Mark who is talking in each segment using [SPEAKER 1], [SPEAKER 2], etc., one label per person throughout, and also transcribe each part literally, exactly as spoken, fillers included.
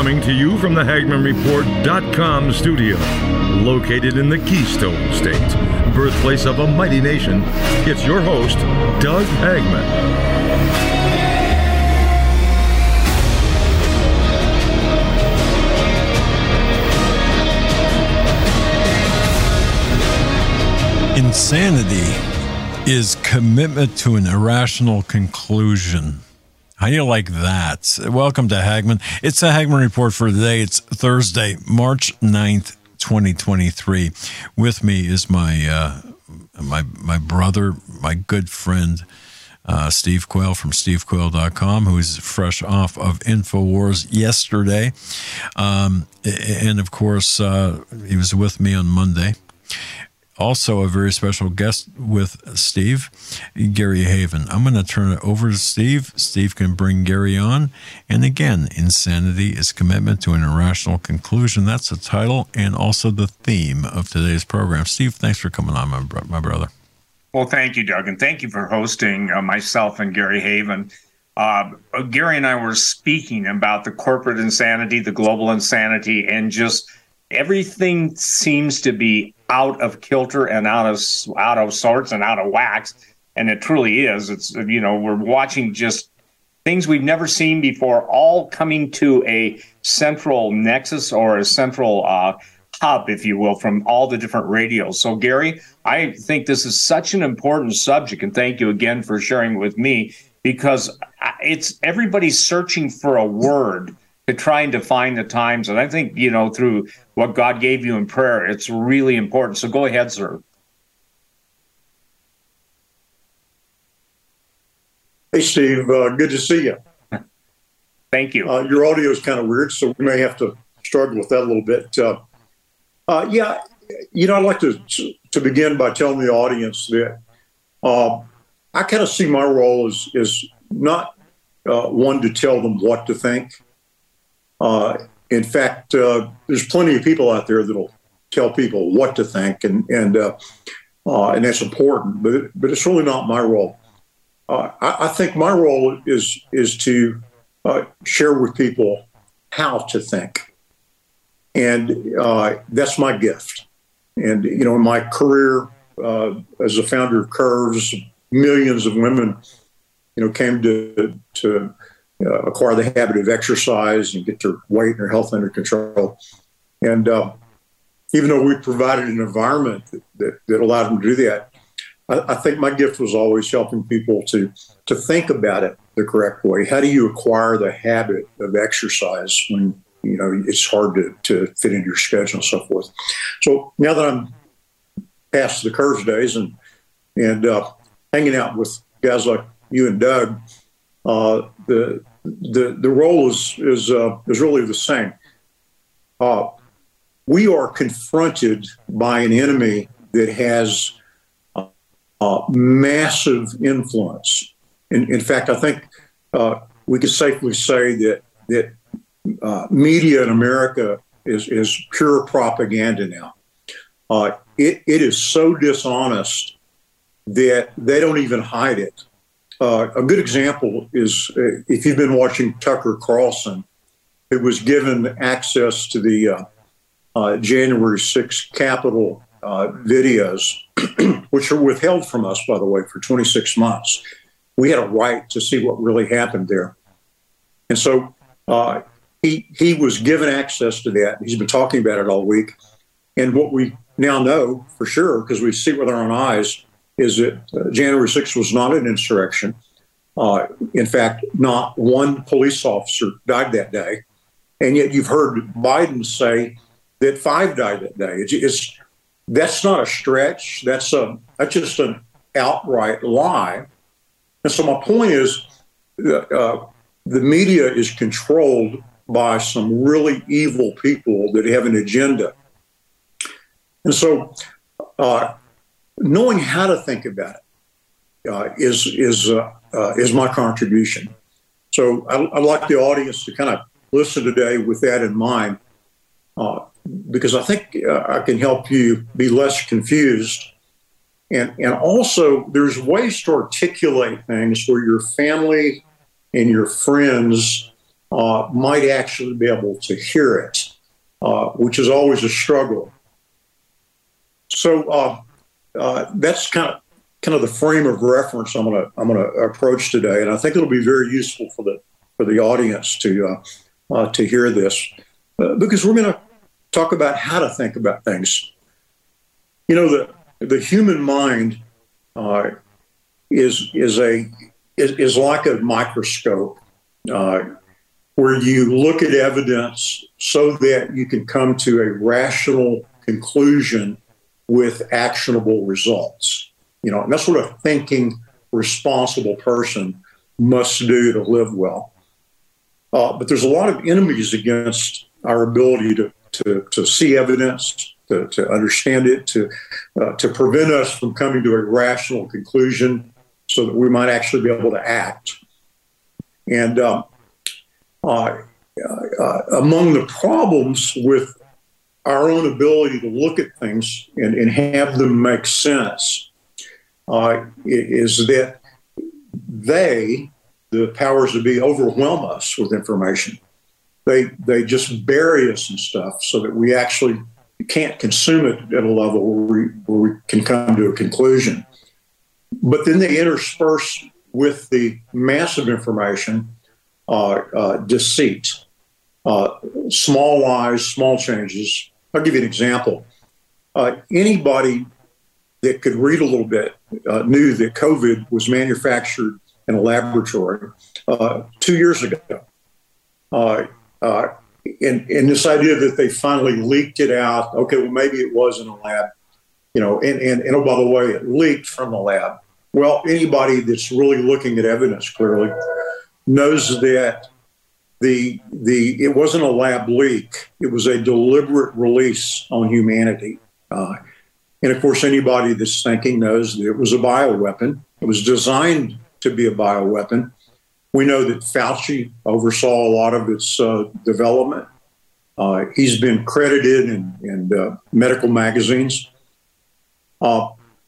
[SPEAKER 1] Coming to you from the Hagmann Report dot com studio, located in the Keystone State, birthplace of a mighty nation, it's your host, Doug Hagmann.
[SPEAKER 2] Insanity is commitment to an irrational conclusion. How do you like that? Welcome to Hagmann. It's the Hagmann Report for today. It's Thursday, March ninth, twenty twenty-three. With me is my uh, my my brother, my good friend, uh, Steve Quayle from steve quayle dot com, who's fresh off of InfoWars yesterday. Um, and, of course, uh, he was with me on Monday. Also, a very special guest with Steve, Gary Haven. I'm going to turn it over to Steve. Steve can bring Gary on. And again, insanity is commitment to an irrational conclusion. That's the title and also the theme of today's program. Steve, thanks for coming on, my, bro- my brother.
[SPEAKER 3] Well, thank you, Doug, and thank you for hosting uh, myself and Gary Haven. Uh, Gary and I were speaking about the corporate insanity, the global insanity, and just everything seems to be out of kilter and out of out of sorts and out of wax, and it truly is. It's, you know, we're watching just things we've never seen before, all coming to a central nexus or a central uh, hub, if you will, from all the different radios. So, Gary, I think this is such an important subject, and thank you again for sharing with me, because it's everybody's searching for a word to try and define the times. And I think, you know, through what God gave you in prayer, it's really important. So go ahead, sir.
[SPEAKER 4] Hey, Steve. Uh, good to see you.
[SPEAKER 3] Thank you.
[SPEAKER 4] Uh, your audio is kind of weird, so we may have to struggle with that a little bit. Uh, uh, yeah, you know, I'd like to to begin by telling the audience that uh, I kind of see my role as, as not uh, one to tell them what to think. Uh, in fact, uh, there's plenty of people out there that'll tell people what to think, and and uh, uh, and that's important. But it, but it's really not my role. Uh, I, I think my role is is to uh, share with people how to think, and uh, that's my gift. And you know, in my career uh, as a founder of Curves, millions of women, you know, came to to. Uh, acquire the habit of exercise and get their weight and their health under control. And uh, even though we provided an environment that, that, that allowed them to do that, I, I think my gift was always helping people to to think about it the correct way. How do you acquire the habit of exercise when, you know, it's hard to, to fit into your schedule and so forth? So now that I'm past the Curves days and and uh, hanging out with guys like you and Doug, uh, the The the role is is uh, is really the same. Uh, we are confronted by an enemy that has uh, uh, massive influence. In, in fact, I think uh, we could safely say that that uh, media in America is is pure propaganda now. Uh, it it is so dishonest that they don't even hide it. Uh, a good example is uh, if you've been watching Tucker Carlson, who was given access to the uh, uh, January sixth Capitol uh, videos, which are withheld from us, by the way, for twenty-six months. We had a right to see what really happened there. And so uh, he, he was given access to that. He's been talking about it all week. And what we now know for sure, because we see it with our own eyes, is that uh, January sixth was not an insurrection. Uh, in fact, not one police officer died that day. And yet you've heard Biden say that five died that day. It's, it's that's not a stretch. That's a that's just an outright lie. And so my point is uh, the media is controlled by some really evil people that have an agenda. And so uh, knowing how to think about it uh, is is uh, uh, is my contribution. So I, I'd like the audience to kind of listen today with that in mind, uh, because I think uh, I can help you be less confused. And, and also, there's ways to articulate things where your family and your friends uh, might actually be able to hear it, uh, which is always a struggle. So uh, uh, that's kind of kind of the frame of reference I'm going to I'm going to approach today, and I think it'll be very useful for the for the audience to uh, uh, to hear this, uh, because we're going to talk about how to think about things. You know, the the human mind uh, is is a is, is like a microscope, uh, where you look at evidence so that you can come to a rational conclusion with actionable results. You know, and that's what a thinking, responsible person must do to live well. Uh, but there's a lot of enemies against our ability to to, to see evidence, to, to understand it, to uh, to prevent us from coming to a rational conclusion, so that we might actually be able to act. And uh, uh, uh, among the problems with our own ability to look at things and, and have them make sense uh, is that they, the powers that be, overwhelm us with information. They they just bury us in stuff so that we actually can't consume it at a level where we, where we can come to a conclusion. But then they intersperse with the massive information uh, uh, deceit, uh, small lies, small changes. I'll give you an example. Uh, anybody that could read a little bit uh, knew that COVID was manufactured in a laboratory uh, two years ago. Uh, uh, and, and this idea that they finally leaked it out, okay, well, maybe it was in a lab, you know, and, and, and oh, by the way, it leaked from the lab. Well, anybody that's really looking at evidence clearly knows that the the it wasn't a lab leak. It was a deliberate release on humanity. Uh, and, of course, anybody that's thinking knows that it was a bioweapon. It was designed to be a bioweapon. We know that Fauci oversaw a lot of its uh, development. Uh, he's been credited in, in uh, medical magazines. Uh,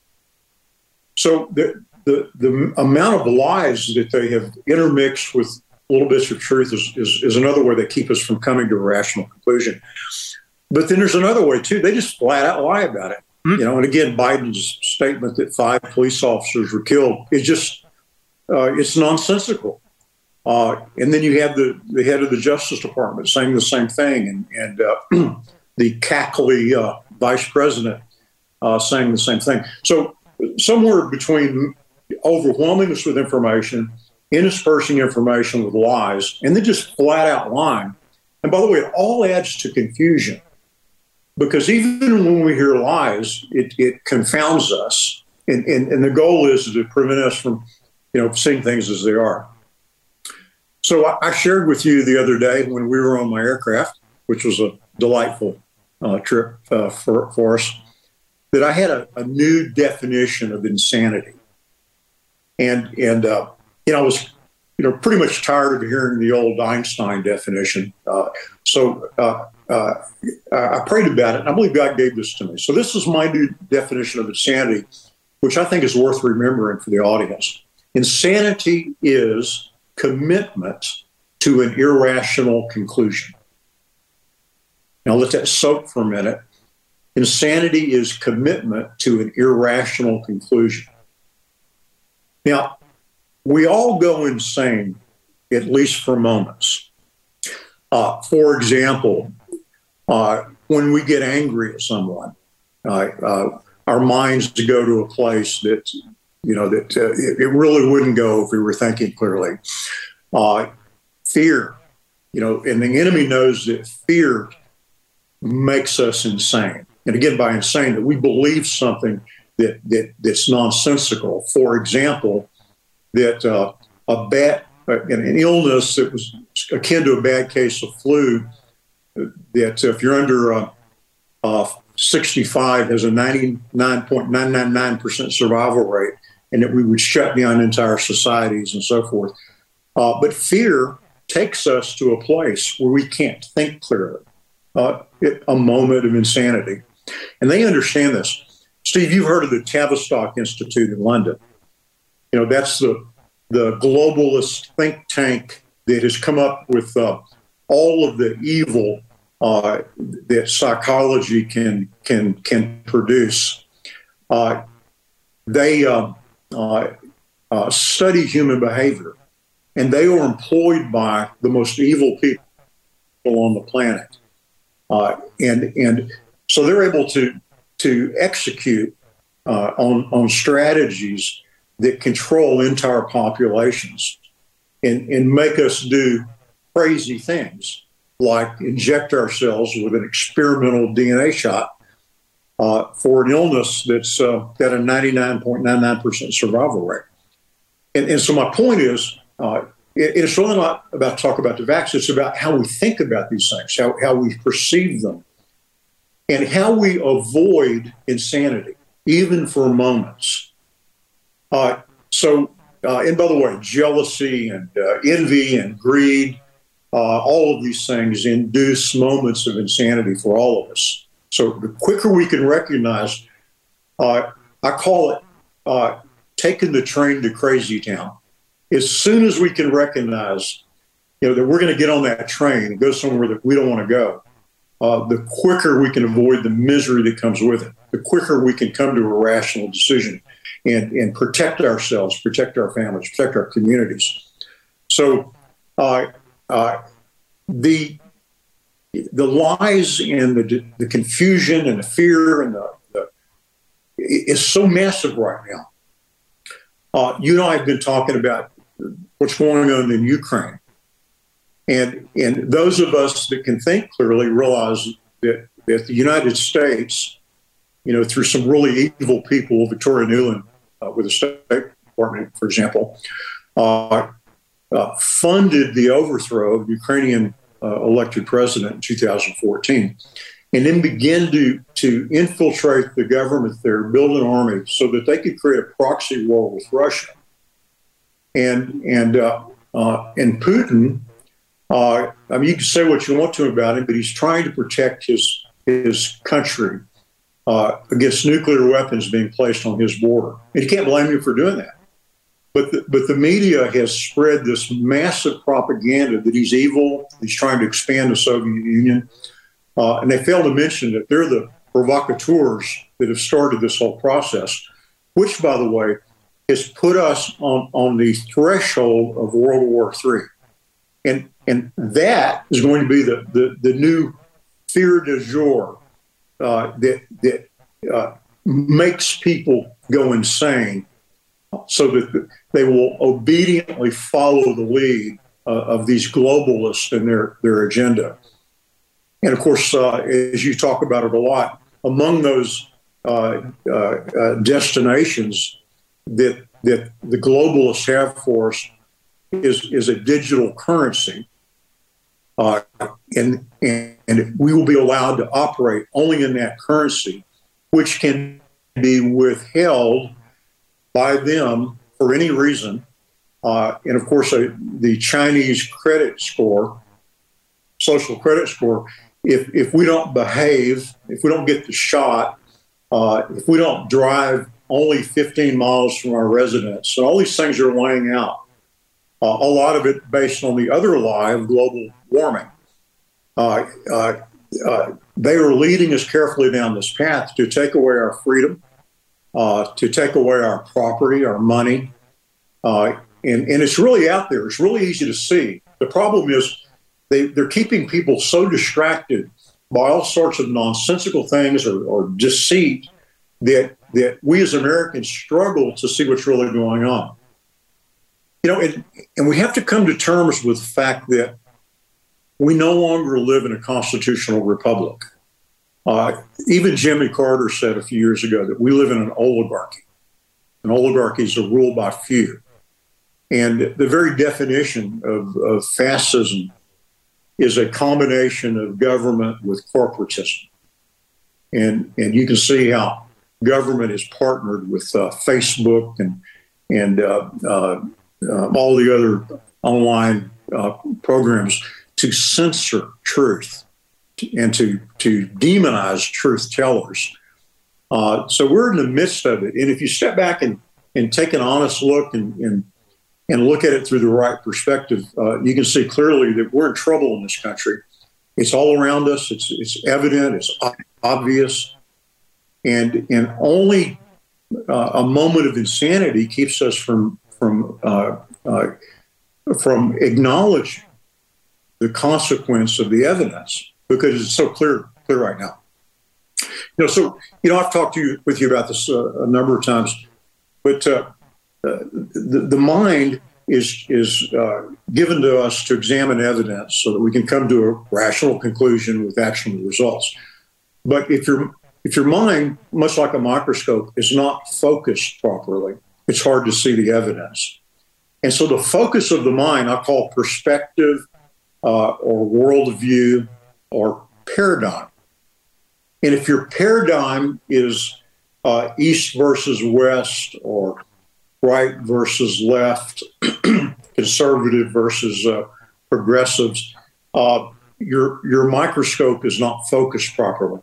[SPEAKER 4] so the, the the amount of lies that they have intermixed with little bits of truth is, is, is another way they keep us from coming to a rational conclusion. But then there's another way, too. They just flat out lie about it. Mm-hmm. You know, and again, Biden's statement that five police officers were killed is just, uh, it's nonsensical. Uh, and then you have the, the head of the Justice Department saying the same thing, and, and uh, the cackly uh, vice president uh, saying the same thing. So somewhere between overwhelming us with information, interspersing information with lies, and then just flat out lying. And by the way, it all adds to confusion, because even when we hear lies, it, it confounds us. And, and, and the goal is to prevent us from, you know, seeing things as they are. So I, I shared with you the other day when we were on my aircraft, which was a delightful uh, trip uh, for, for us, that I had a, a new definition of insanity. And, and uh, you know, I was, you know, pretty much tired of hearing the old Einstein definition. Uh, so uh, uh, I prayed about it, and I believe God gave this to me. So this is my new definition of insanity, which I think is worth remembering for the audience. Insanity is commitment to an irrational conclusion. Now let that soak for a minute. Insanity is commitment to an irrational conclusion. Now, we all go insane, at least for moments. Uh, for example, uh, when we get angry at someone, uh, uh, our minds go to a place that, you know, that uh, it, it really wouldn't go if we were thinking clearly. Uh, fear, you know, and the enemy knows that fear makes us insane. And again, by insane, that we believe something that, that that's nonsensical. For example, that uh, a bad, uh, an illness that was akin to a bad case of flu, that if you're under uh, uh, sixty-five, has a ninety-nine point nine nine nine percent survival rate, and that we would shut down entire societies and so forth. Uh, but fear takes us to a place where we can't think clearly, uh, a moment of insanity. And they understand this. Steve, you've heard of the Tavistock Institute in London. You know, that's the, the globalist think tank that has come up with uh, all of the evil uh, that psychology can can can produce. Uh, they uh, uh, uh, study human behavior, and they are employed by the most evil people on the planet, uh, and and so they're able to to execute uh, on on strategies that control entire populations and, and make us do crazy things like inject ourselves with an experimental D N A shot uh, for an illness that's uh, got a ninety-nine point nine nine percent survival rate. And, and so my point is, uh, it, it's really not about talk about the vaccine. It's about how we think about these things, how, how we perceive them, and how we avoid insanity, even for moments. Uh, so, uh, and by the way, jealousy and uh, envy and greed, uh, all of these things induce moments of insanity for all of us. So the quicker we can recognize, uh, I call it uh, taking the train to Crazy Town. As soon as we can recognize, you know, that we're going to get on that train and go somewhere that we don't want to go, uh, the quicker we can avoid the misery that comes with it, the quicker we can come to a rational decision and, and protect ourselves, protect our families, protect our communities. So uh, uh, the the lies and the, the confusion and the fear and the, the is so massive right now. Uh, you and I have been talking about what's going on in Ukraine. And and those of us that can think clearly realize that, that the United States, you know, through some really evil people, Victoria Nuland uh, with the State Department, for example, uh, uh, funded the overthrow of the Ukrainian uh, elected president in two thousand fourteen, and then began to, to infiltrate the government there, build an army so that they could create a proxy war with Russia. And, and, uh, uh, and Putin, Uh, I mean, you can say what you want to about him, but he's trying to protect his his country uh, against nuclear weapons being placed on his border. And you can't blame him for doing that. But the, but the media has spread this massive propaganda that he's evil, he's trying to expand the Soviet Union. Uh, and they fail to mention that they're the provocateurs that have started this whole process, which, by the way, has put us on, on the threshold of World War Three. And and that is going to be the, the, the new fear du jour uh, that, that uh, makes people go insane so that they will obediently follow the lead uh, of these globalists and their, their agenda. And of course, uh, as you talk about it a lot, among those uh, uh, uh, destinations that, that the globalists have for us is, is a digital currency. Uh, and, and and we will be allowed to operate only in that currency, which can be withheld by them for any reason. Uh, and of course, uh, the Chinese credit score, social credit score, if if we don't behave, if we don't get the shot, uh, if we don't drive only fifteen miles from our residence, and all these things are laying out. Uh, a lot of it based on the other lie of global warming. Uh, uh, uh, they are leading us carefully down this path to take away our freedom, uh, to take away our property, our money. Uh, and, and it's really out there. It's really easy to see. The problem is they, they're keeping people so distracted by all sorts of nonsensical things or, or deceit that, that we as Americans struggle to see what's really going on. You know, and, and we have to come to terms with the fact that we no longer live in a constitutional republic. Uh, even Jimmy Carter said a few years ago that we live in an oligarchy. An oligarchy is a rule by few. And the very definition of, of fascism is a combination of government with corporatism. And, and you can see how government is partnered with uh, Facebook and, and uh, uh, Uh, all the other online uh, programs to censor truth and to to demonize truth tellers. Uh, so we're in the midst of it. And if you step back and, and take an honest look and, and and look at it through the right perspective, uh, you can see clearly that we're in trouble in this country. It's all around us. It's it's evident. It's obvious, and and only uh, a moment of insanity keeps us from from uh, uh, from acknowledging the consequence of the evidence, because it's so clear clear right now. You know, so you know, I've talked to you with you about this uh, a number of times, but uh, uh, the the mind is is uh, given to us to examine evidence so that we can come to a rational conclusion with actionable results. But if your if your mind, much like a microscope, is not focused properly, it's hard to see the evidence. And so the focus of the mind I call perspective uh, or worldview or paradigm. And if your paradigm is uh, east versus west, or right versus left, conservative versus uh, progressives, uh, your your microscope is not focused properly.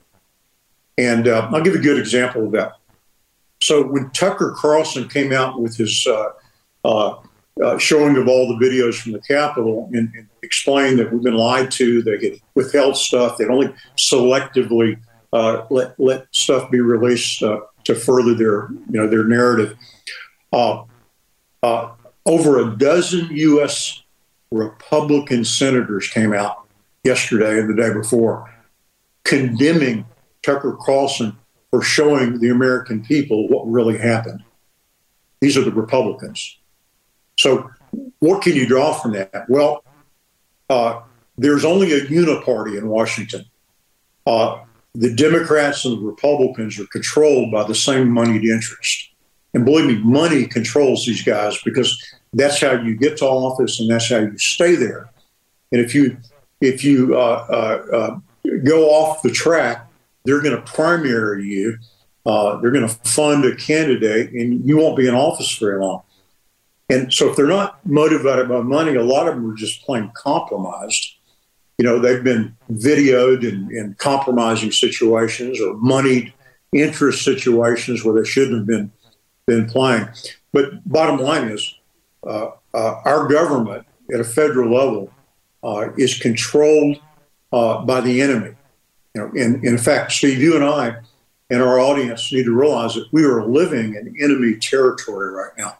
[SPEAKER 4] And uh, I'll give you a good example of that. So when Tucker Carlson came out with his uh, uh, uh, showing of all the videos from the Capitol and, and explained that we've been lied to, they get withheld stuff, they only selectively uh, let let stuff be released uh, to further their you know their narrative. Uh, uh, over a dozen U S Republican senators came out yesterday and the day before condemning Tucker Carlson for showing the American people what really happened. These are the Republicans. So what can you draw from that? Well, uh, there's only a uniparty in Washington. Uh, the Democrats and the Republicans are controlled by the same moneyed interest. And believe me, money controls these guys, because that's how you get to office and that's how you stay there. And if you if you uh, uh, uh, go off the track, they're going to primary you. Uh, they're going to fund a candidate, and you won't be in office very long. And so if they're not motivated by money, a lot of them are just plain compromised. You know, they've been videoed in, in compromising situations or moneyed interest situations where they shouldn't have been been playing. But bottom line is, uh, uh, our government at a federal level uh, is controlled uh, by the enemy. You know, and, in fact, Steve, you and I and our audience need to realize that we are living in enemy territory right now.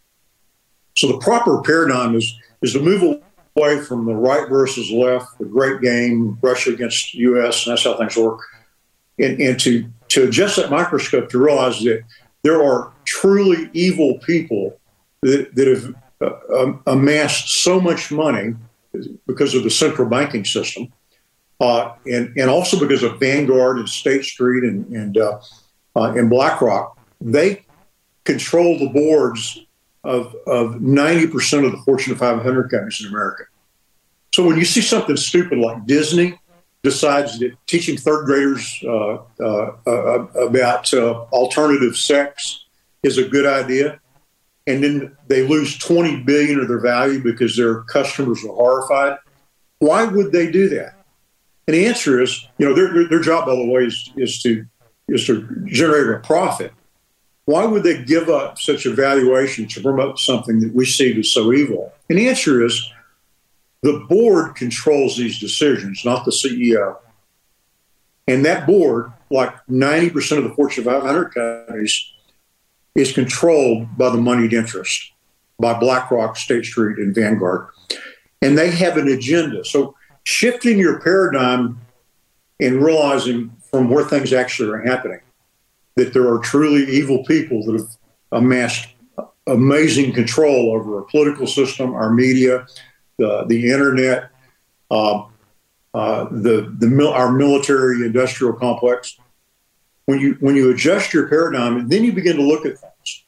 [SPEAKER 4] So the proper paradigm is is to move away from the right versus left, the great game, Russia against the U S, and that's how things work, and, and to to adjust that microscope to realize that there are truly evil people that, that have uh, amassed so much money because of the central banking system, uh, and, and also because of Vanguard and State Street and, and, uh, uh, and BlackRock. They control the boards of, of ninety percent of the Fortune five hundred companies in America. So when you see something stupid like Disney decides that teaching third graders uh, uh, uh, about uh, alternative sex is a good idea, and then they lose twenty billion dollars of their value because their customers are horrified, why would they do that? And the answer is, you know, their, their, their job, by the way, is, is to is to generate a profit. Why would they give up such a valuation to promote something that we see as so evil? And the answer is, the board controls these decisions, not the C E O. And that board, like ninety percent of the Fortune five hundred companies, is controlled by the moneyed interest, by BlackRock, State Street, and Vanguard. And they have an agenda. So shifting your paradigm and realizing from where things actually are happening that there are truly evil people that have amassed amazing control over our political system, our media, the, the internet, uh, uh, the, the our military industrial complex. When you when you adjust your paradigm and then you begin to look at things,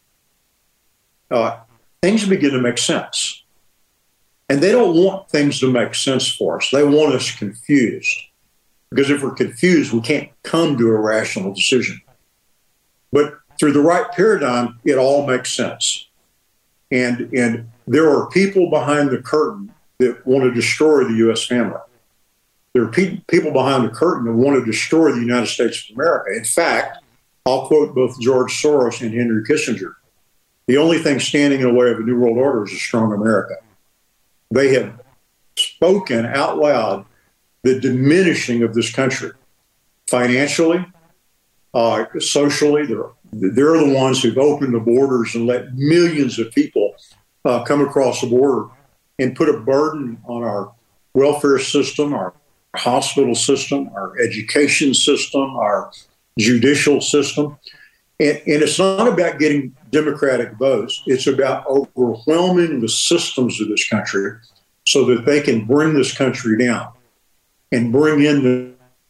[SPEAKER 4] uh, things begin to make sense. And they don't want things to make sense for us. They want us confused. Because if we're confused, we can't come to a rational decision. But through the right paradigm, it all makes sense. And, and there are people behind the curtain that want to destroy the U S family. There are pe- people behind the curtain that want to destroy the United States of America. In fact, I'll quote both George Soros and Henry Kissinger. The only thing standing in the way of a new world order is a strong America. They have spoken out loud the diminishing of this country financially, uh, socially. They're, they're the ones who've opened the borders and let millions of people uh, come across the border and put a burden on our welfare system, our hospital system, our education system, our judicial system. And, and it's not about getting Democratic votes. It's about overwhelming the systems of this country so that they can bring this country down and bring in the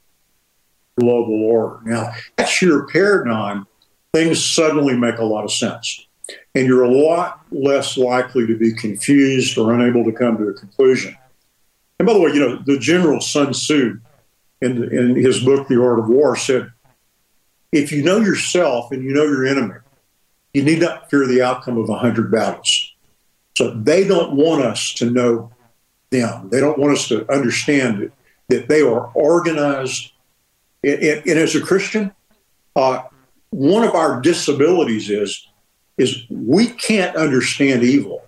[SPEAKER 4] global order. Now, that's your paradigm. Things suddenly make a lot of sense. And you're a lot less likely to be confused or unable to come to a conclusion. And by the way, you know, the General Sun Tzu, in, in his book, The Art of War, said, if you know yourself and you know your enemy, you need not fear the outcome of a hundred battles. So they don't want us to know them. They don't want us to understand it, that they are organized. And, and, and as a Christian, uh, one of our disabilities is, is we can't understand evil.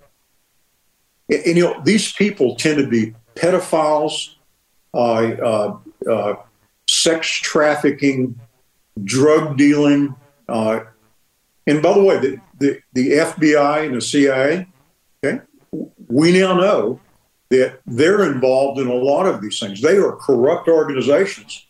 [SPEAKER 4] And, and you know, these people tend to be pedophiles, uh, uh, uh, sex trafficking, drug dealing. Uh, and by the way, the, the, the F B I and the C I A, okay, we now know that they're involved in a lot of these things. They are corrupt organizations.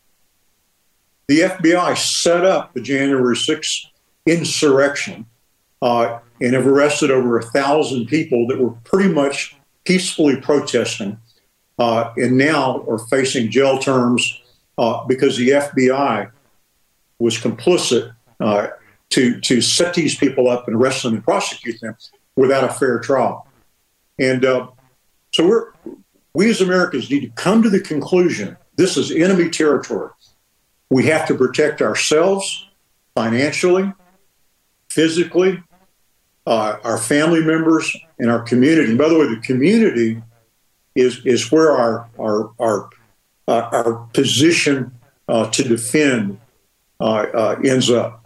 [SPEAKER 4] The F B I set up the January sixth insurrection uh, and have arrested over a thousand people that were pretty much peacefully protesting uh, and now are facing jail terms uh, because the F B I was complicit uh, to, to set these people up and arrest them and prosecute them without a fair trial. And uh, so we're, we as Americans need to come to the conclusion, this is enemy territory. We have to protect ourselves financially, physically, uh, our family members, and our community. And by the way, the community is, is where our, our, our, uh, our position uh, to defend Uh, uh, ends up.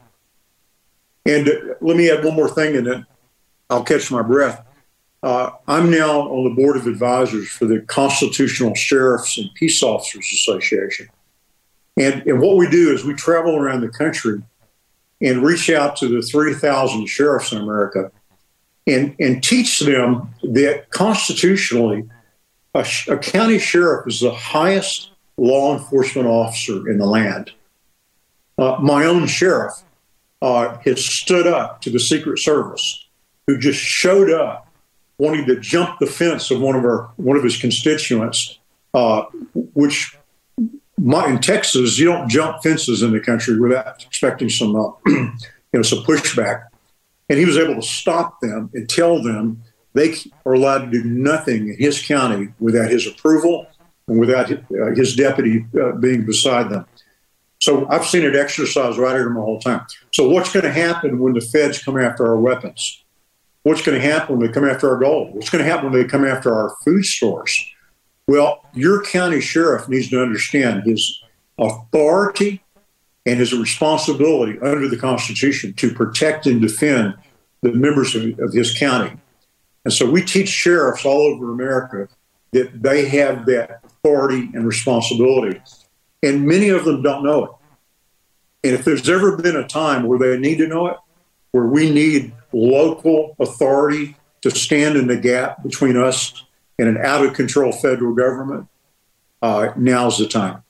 [SPEAKER 4] And uh, let me add one more thing, and then I'll catch my breath. Uh, I'm now on the board of advisors for the Constitutional Sheriffs and Peace Officers Association. And, and what we do is we travel around the country and reach out to the three thousand sheriffs in America and, and teach them that constitutionally, a, a county sheriff is the highest law enforcement officer in the land. Uh, my own sheriff uh, has stood up to the Secret Service, who just showed up wanting to jump the fence of one of our one of his constituents, uh, which my, in Texas you don't jump fences in the country without expecting some uh, you know some pushback. And he was able to stop them and tell them they are allowed to do nothing in his county without his approval and without his, uh, his deputy uh, being beside them. So I've seen it exercised right here my whole time. So what's going to happen when the feds come after our weapons? What's going to happen when they come after our gold? What's going to happen when they come after our food stores? Well, your county sheriff needs to understand his authority and his responsibility under the Constitution to protect and defend the members of, of his county. And so we teach sheriffs all over America that they have that authority and responsibility. And many of them don't know it. And if there's ever been a time where they need to know it, where we need local authority to stand in the gap between us and an out-of-control federal government, uh, now's the time.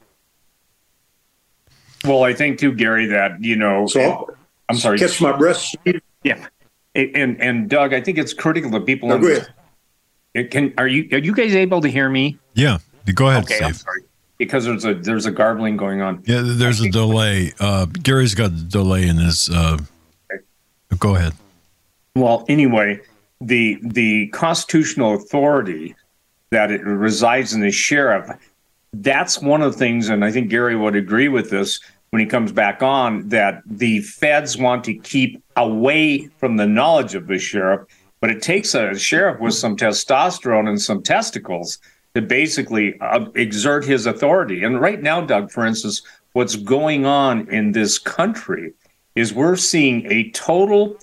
[SPEAKER 3] Well, I think too, Gary, that, you know,
[SPEAKER 4] so I'll,
[SPEAKER 3] I'm sorry.
[SPEAKER 4] Catch my breath.
[SPEAKER 3] Yeah. And, and Doug, I think it's critical that people
[SPEAKER 4] no, understand.
[SPEAKER 3] Can, are you, are you guys able to hear me?
[SPEAKER 2] Yeah. Go ahead,
[SPEAKER 3] okay,
[SPEAKER 2] Steve.
[SPEAKER 3] I'm sorry. Because there's a there's a garbling going on.
[SPEAKER 2] Yeah, there's a delay. Uh, Gary's got a delay in his. Uh, okay. Go ahead.
[SPEAKER 3] Well, anyway, the the constitutional authority that it resides in the sheriff. That's one of the things, and I think Gary would agree with this when he comes back on, that the feds want to keep away from the knowledge of the sheriff, but it takes a sheriff with some testosterone and some testicles to basically uh, exert his authority. And right now, Doug, for instance, what's going on in this country is we're seeing a total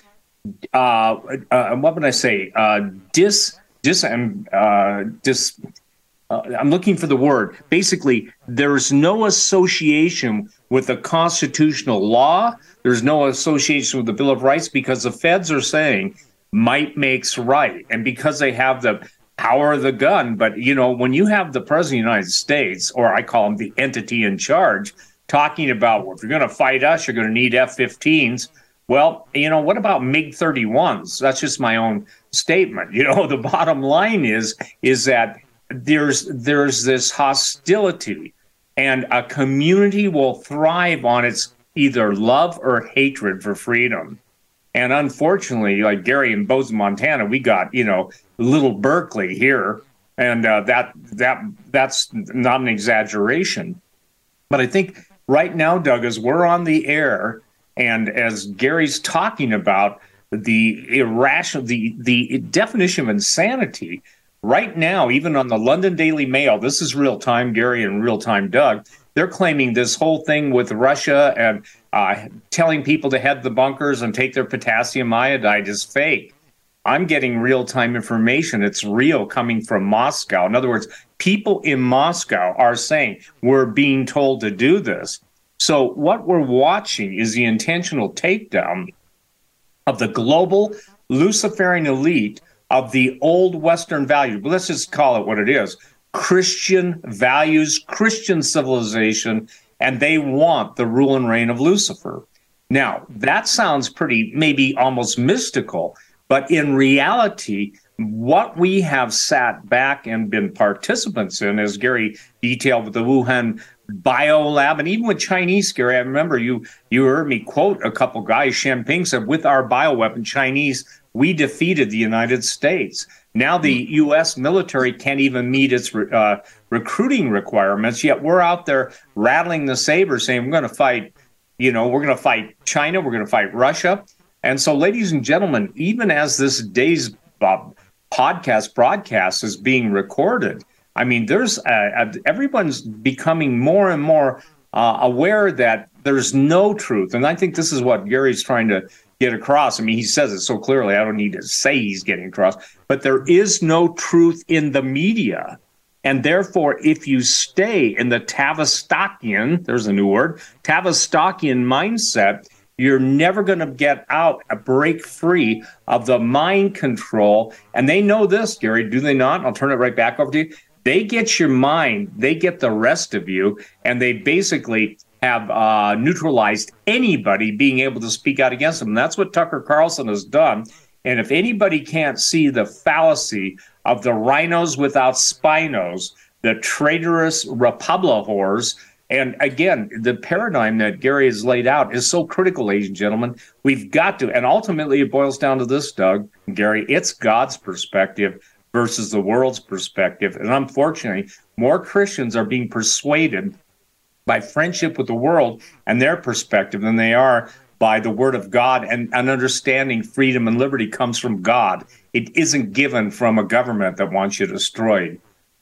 [SPEAKER 3] uh, uh, what would I say? Uh, dis, dis, uh, dis. Uh, I'm looking for the word. Basically, there's no association with the constitutional law. There's no association with the Bill of Rights because the feds are saying might makes right, and because they have the power of the gun. But you know, when you have the president of the United States, or I call him the entity in charge, talking about, well, if you're going to fight us, you're going to need F fifteens. Well, you know, what about MiG thirty-ones? That's just my own statement. You know, the bottom line is, is that there's there's this hostility, and a community will thrive on its either love or hatred for freedom. And unfortunately, like Gary in Bozeman, Montana, we got, you know, little Berkeley here, and uh, that that that's not an exaggeration. But I think right now, Doug, as we're on the air, and as Gary's talking about the irrational, the the definition of insanity, right now, even on the London Daily Mail, this is real time, Gary, and real time, Doug, they're claiming this whole thing with Russia and uh, telling people to head the bunkers and take their potassium iodide is fake. I'm getting real time information. It's real, coming from Moscow. In other words, people in Moscow are saying we're being told to do this. So what we're watching is the intentional takedown of the global Luciferian elite of the old Western value. But let's just call it what it is. Christian values, Christian civilization, and they want the rule and reign of Lucifer. Now, that sounds pretty, maybe almost mystical, but in reality, what we have sat back and been participants in, as Gary detailed with the Wuhan Biolab, and even with Chinese, Gary, I remember you you heard me quote a couple guys. Xiaoping said, with our bioweapon, Chinese, we defeated the United States. Now the U S military can't even meet its uh, recruiting requirements, yet we're out there rattling the saber saying we're going to fight, you know, we're going to fight China, we're going to fight Russia. And so, ladies and gentlemen, even as this day's uh, podcast broadcast is being recorded, I mean, there's uh, everyone's becoming more and more uh, aware that there's no truth. And I think this is what Gary's trying to get across. I mean, he says it so clearly, I don't need to say he's getting across, but there is no truth in the media. And therefore, if you stay in the Tavistokian, there's a new word, Tavistokian mindset, you're never going to get out, a break free of the mind control. And they know this, Gary, do they not? I'll turn it right back over to you. They get your mind, they get the rest of you, and they basically have uh, neutralized anybody being able to speak out against them. And that's what Tucker Carlson has done. And if anybody can't see the fallacy of the rhinos without spinos, the traitorous Republic whores, and again, the paradigm that Gary has laid out is so critical, ladies and gentlemen. We've got to, and ultimately it boils down to this, Doug, and Gary, it's God's perspective versus the world's perspective. And unfortunately, more Christians are being persuaded by friendship with the world and their perspective than they are by the word of God, and, and understanding freedom and liberty comes from God. It isn't given from a government that wants you destroyed.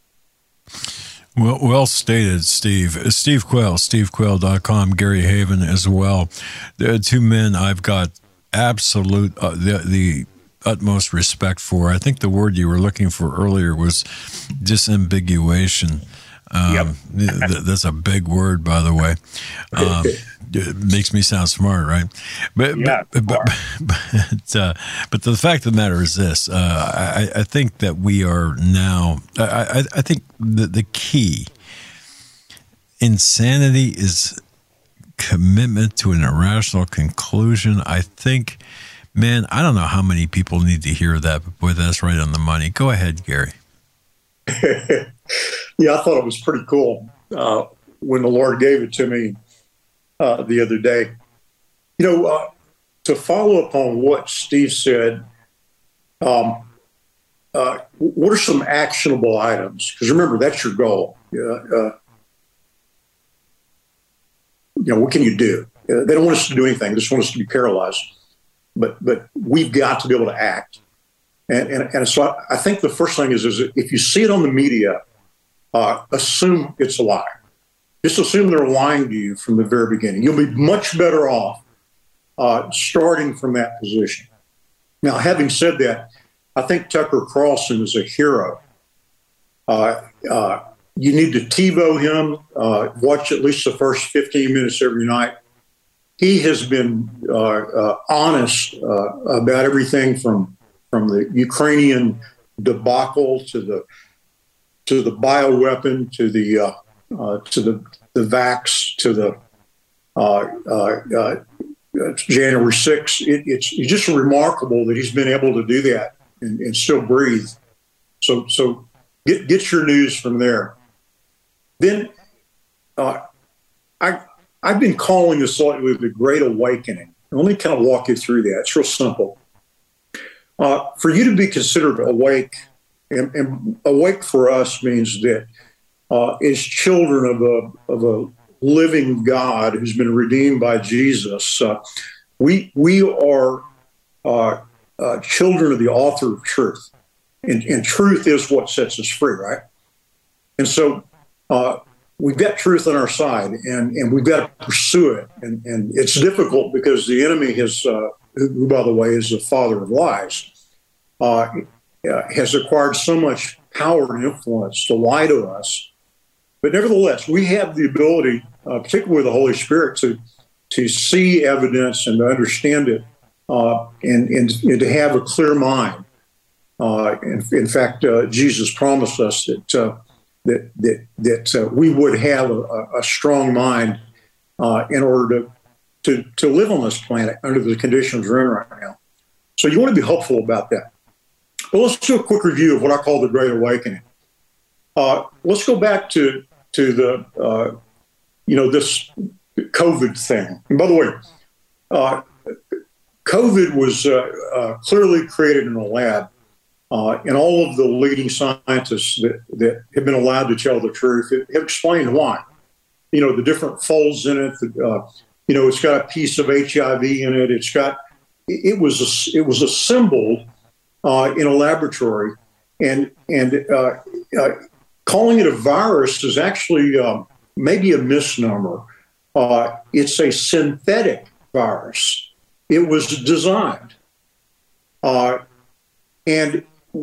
[SPEAKER 2] Well, well stated, Steve. Steve Quayle, steve quayle dot com, Gary Haven as well. The two men I've got absolute, uh, the, the utmost respect for. I think the word you were looking for earlier was disambiguation. Um, yep. th- that's a big word, by the way. Um, it makes me sound smart, right? But yeah, but but, but, uh, but the fact of the matter is this: uh, I, I think that we are now. I, I, I think the the key insanity is commitment to an irrational conclusion. I think, man, I don't know how many people need to hear that, but boy, that's right on the money. Go ahead, Gary.
[SPEAKER 4] Yeah, I thought it was pretty cool uh, when the Lord gave it to me uh, the other day. You know, uh, to follow upon what Steve said, um, uh, what are some actionable items? Because remember, that's your goal. Uh, uh, you know, what can you do? Uh, they don't want us to do anything. They just want us to be paralyzed. But but we've got to be able to act. And and, and so I, I think the first thing is, is if you see it on the media, uh, assume it's a lie. Just assume they're lying to you from the very beginning. You'll be much better off uh, starting from that position. Now, having said that, I think Tucker Carlson is a hero. Uh, uh, you need to TiVo him, uh, watch at least the first fifteen minutes every night. He has been uh, uh, honest uh, about everything from from the Ukrainian debacle to the to the bioweapon to the uh, uh, to the the vax to the uh, uh, uh, January sixth. It, it's, it's just remarkable that he's been able to do that and, and still breathe. So so get get your news from there. Then uh, I. I've been calling this lately the Great Awakening. Let me kind of walk you through that. It's real simple. Uh, for you to be considered awake, and, and awake for us means that uh, as children of a of a living God who's been redeemed by Jesus, uh, we we are uh, uh, children of the author of truth, and, and truth is what sets us free, right? And so. Uh, We've got truth on our side, and, and we've got to pursue it. And, and it's difficult because the enemy has, uh, who, by the way, is the father of lies, uh, has acquired so much power and influence to lie to us. But nevertheless, we have the ability, uh, particularly with the Holy Spirit, to to see evidence and to understand it, uh, and, and, and to have a clear mind. Uh, in, in fact, uh, Jesus promised us that. Uh, that that that uh, we would have a, a strong mind uh, in order to, to to live on this planet under the conditions we're in right now. So you want to be hopeful about that. But let's do a quick review of what I call the Great Awakening. Uh, let's go back to to the uh, you know this COVID thing. And by the way, uh, COVID was uh, uh, clearly created in a lab. Uh, and all of the leading scientists that, that have been allowed to tell the truth have explained why. You know, the different folds in it, the, uh, you know, it's got a piece of H I V in it. It's got, it was, a, it was assembled uh, in a laboratory. And, and uh, uh, calling it a virus is actually uh, maybe a misnomer. Uh, it's a synthetic virus. It was designed. Uh, and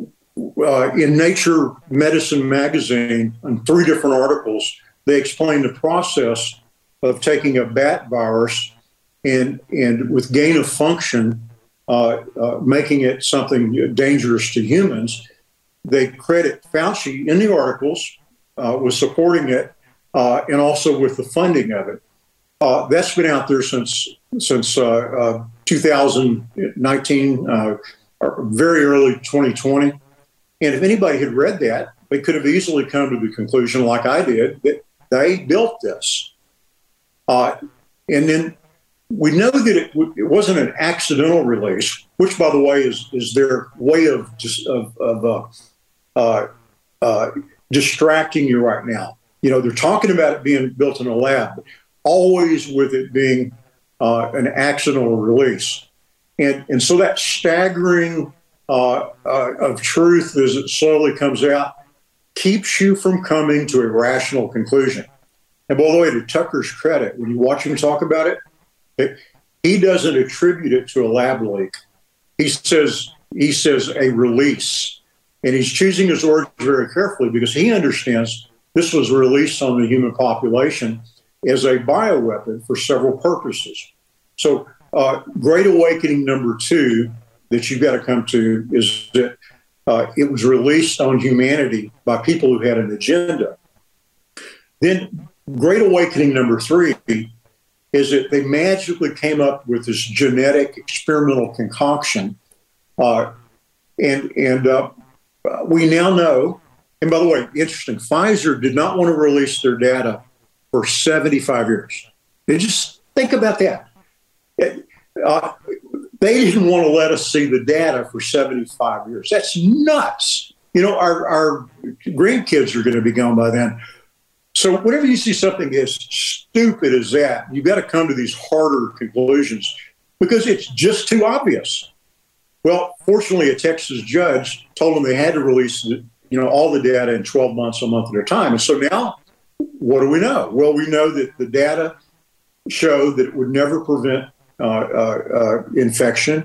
[SPEAKER 4] Uh, in Nature Medicine magazine, in three different articles, they explain the process of taking a bat virus and, and with gain of function, uh, uh, making it something dangerous to humans. They credit Fauci in the articles uh, with supporting it uh, and also with the funding of it. Uh, that's been out there since since uh, uh, two thousand nineteen, uh, or very early twenty twenty. And if anybody had read that, they could have easily come to the conclusion, like I did, that they built this. Uh, and then we know that it, it wasn't an accidental release, which, by the way, is is their way of just of, of uh, uh, uh, distracting you right now. You know, they're talking about it being built in a lab, but always with it being uh, an accidental release. And and so that staggering Uh, uh, of truth as it slowly comes out keeps you from coming to a rational conclusion. And by the way, to Tucker's credit, when you watch him talk about it, it he doesn't attribute it to a lab leak. He says he says a release, and he's choosing his words very carefully because he understands this was released on the human population as a bioweapon for several purposes. So, uh, Great Awakening number two that you've got to come to is that uh, it was released on humanity by people who had an agenda. Then Great Awakening number three is that they magically came up with this genetic experimental concoction. Uh, and and uh, we now know, and by the way, interesting, Pfizer did not want to release their data for seventy-five years. They just think about that. It, uh, They didn't want to let us see the data for seventy-five years. That's nuts. You know, our, our grandkids are going to be gone by then. So whenever you see something as stupid as that, you've got to come to these harder conclusions because it's just too obvious. Well, fortunately, a Texas judge told them they had to release, you know, all the data in twelve months, a month at a time. And so now, what do we know? Well, we know that the data showed that it would never prevent Uh, uh, uh, infection,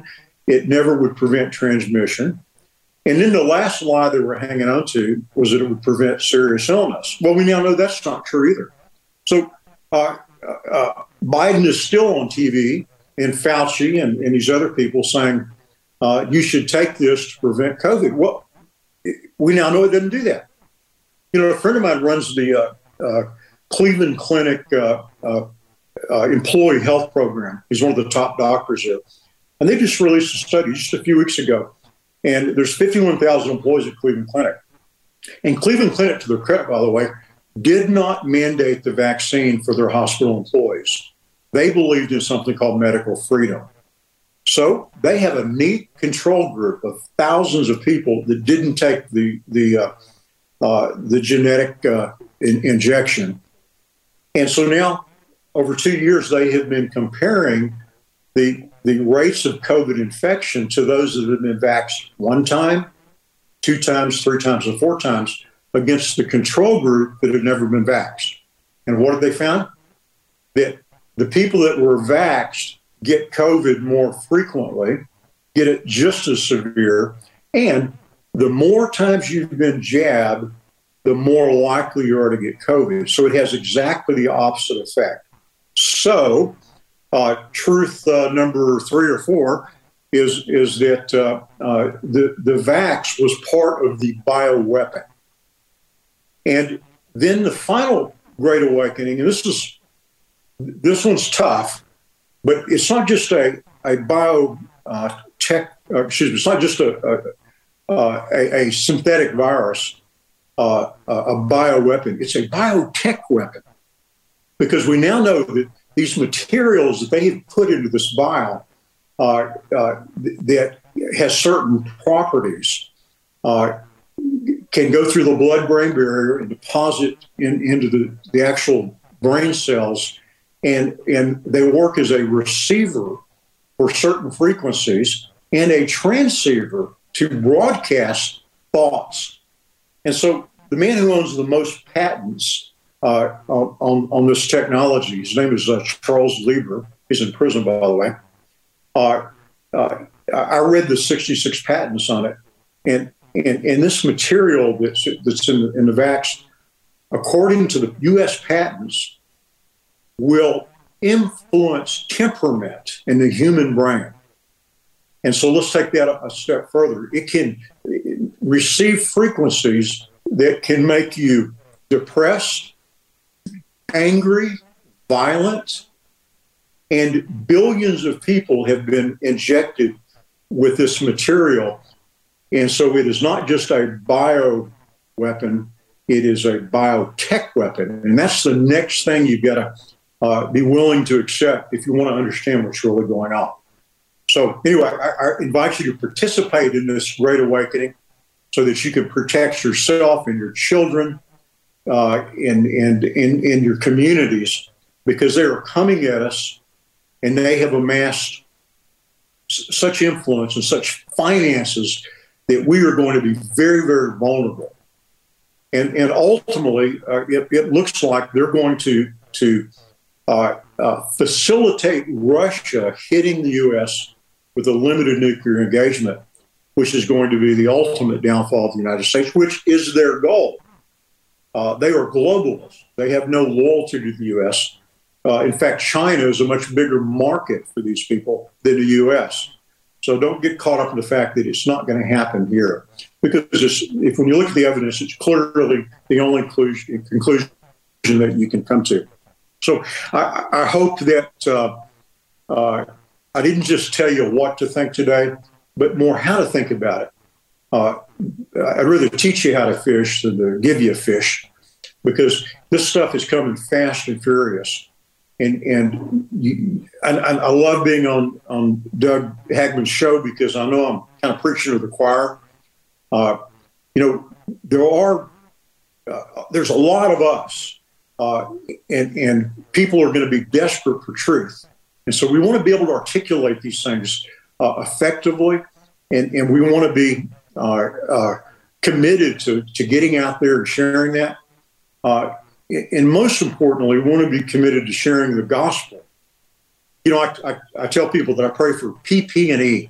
[SPEAKER 4] it never would prevent transmission. And then the last lie they were hanging on to was that it would prevent serious illness. Well, we now know that's not true either. So uh, uh, Biden is still on T V, and Fauci and, and these other people saying, uh, you should take this to prevent COVID. Well, we now know it doesn't do that. You know, a friend of mine runs the uh, uh, Cleveland Clinic uh, uh, uh, employee health program. He's one of the top doctors there. And they just released a study just a few weeks ago. And there's fifty-one thousand employees at Cleveland Clinic. And Cleveland Clinic, to their credit, by the way, did not mandate the vaccine for their hospital employees. They believed in something called medical freedom. So they have a neat control group of thousands of people that didn't take the the uh, uh, the genetic uh, in, injection. And so now, over two years, they have been comparing the the rates of COVID infection to those that have been vaxxed one time, two times, three times, and four times against the control group that had never been vaxxed. And what have they found? That the people that were vaxxed get COVID more frequently, get it just as severe, and the more times you've been jabbed, the more likely you are to get COVID. So it has exactly the opposite effect. So uh, truth uh, number three or four is, is that uh, uh, the, the vax was part of the bioweapon. And then the final Great Awakening, and this is this one's tough, but it's not just a, a bio uh, tech, uh, excuse me, it's not just a, a, a, a synthetic virus, uh, a bioweapon. It's a biotech weapon, because we now know that these materials that they have put into this vial uh, uh, that has certain properties uh, can go through the blood-brain barrier and deposit in, into the, the actual brain cells, and, and they work as a receiver for certain frequencies and a transceiver to broadcast thoughts. And so the man who owns the most patents uh, on, on this technology, his name is uh, Charles Lieber. He's in prison, by the way. Uh, uh, I read the sixty-six patents on it, and And, and this material that's, that's in, the, in the vax, according to the U S patents, will influence temperament in the human brain. And so let's take that a, a step further. It can receive frequencies that can make you depressed, angry, violent, and billions of people have been injected with this material. And so it is not just a bio weapon, it is a biotech weapon. And that's the next thing you've got to uh, be willing to accept if you want to understand what's really going on. So anyway, I, I invite you to participate in this Great Awakening so that you can protect yourself and your children uh, and, and, and, and your communities, because they are coming at us and they have amassed s- such influence and such finances that we are going to be very, very vulnerable. And, and ultimately, uh, it, it looks like they're going to, to uh, uh, facilitate Russia hitting the U S with a limited nuclear engagement, which is going to be the ultimate downfall of the United States, which is their goal. Uh, they are globalists. They have no loyalty to the U S. Uh, in fact, China is a much bigger market for these people than the U S. So don't get caught up in the fact that it's not going to happen here, because it's, if when you look at the evidence, it's clearly the only conclusion, conclusion that you can come to. So I, I hope that uh, uh, I didn't just tell you what to think today, but more how to think about it. Uh, I'd rather teach you how to fish than to give you a fish, because this stuff is coming fast and furious. And and you, and, and I love being on, on Doug Hagmann's show, because I know I'm kind of preaching to the choir. Uh, you know, there are uh, there's a lot of us, uh, and and people are going to be desperate for truth, and so we want to be able to articulate these things uh, effectively, and and we want to be uh, uh, committed to to getting out there and sharing that. Uh, And most importantly, we want to be committed to sharing the gospel. You know, I, I, I tell people that I pray for P P and E.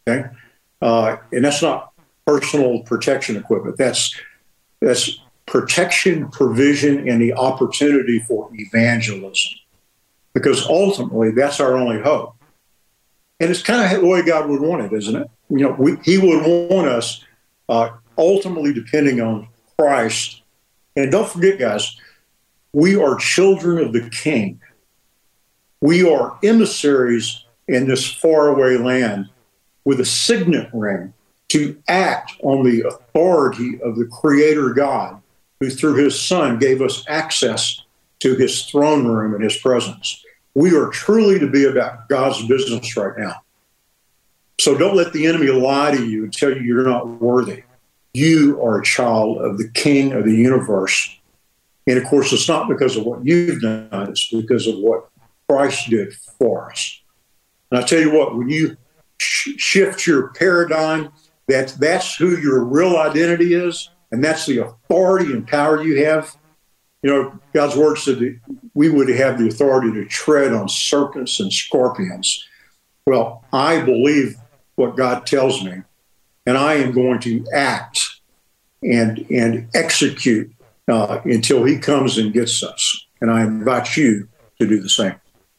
[SPEAKER 4] Okay, uh, and that's not personal protection equipment. That's that's protection, provision, and the opportunity for evangelism, because ultimately that's our only hope. And it's kind of the way God would want it, isn't it? You know, we, He would want us uh, ultimately depending on Christ. And don't forget, guys, we are children of the King. We are emissaries in this faraway land with a signet ring to act on the authority of the Creator God, who through His Son gave us access to His throne room and His presence. We are truly to be about God's business right now. So don't let the enemy lie to you and tell you you're not worthy. You are a child of the King of the universe. And of course, it's not because of what you've done, it's because of what Christ did for us. And I tell you what, when you sh- shift your paradigm, that that's who your real identity is, and that's the authority and power you have. You know, God's word said that we would have the authority to tread on serpents and scorpions. Well, I believe what God tells me, and I am going to act and and execute uh, until He comes and gets us. And I invite you to do the same.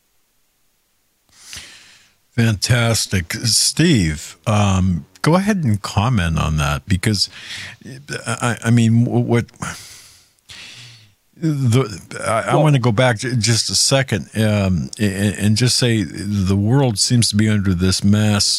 [SPEAKER 2] Fantastic. Steve, um, go ahead and comment on that, because, I, I mean, what... The, I, I want to go back just a second um, and, and just say the world seems to be under this mass,